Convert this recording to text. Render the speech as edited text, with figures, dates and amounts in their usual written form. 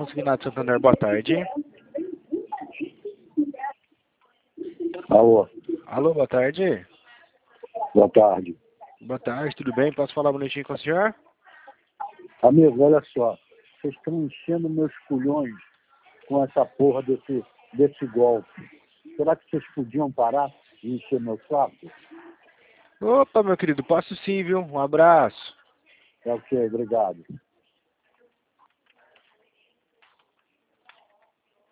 Consignado Santander, boa tarde. Alô, Alô, boa tarde. boa tarde. Boa tarde, tudo bem? Posso falar bonitinho com o senhor? Amigo, olha só, vocês estão enchendo meus culhões com essa porra desse golpe. Será que vocês podiam parar de encher meu saco? Opa, meu querido, posso sim, viu? Um abraço. É o que? Obrigado.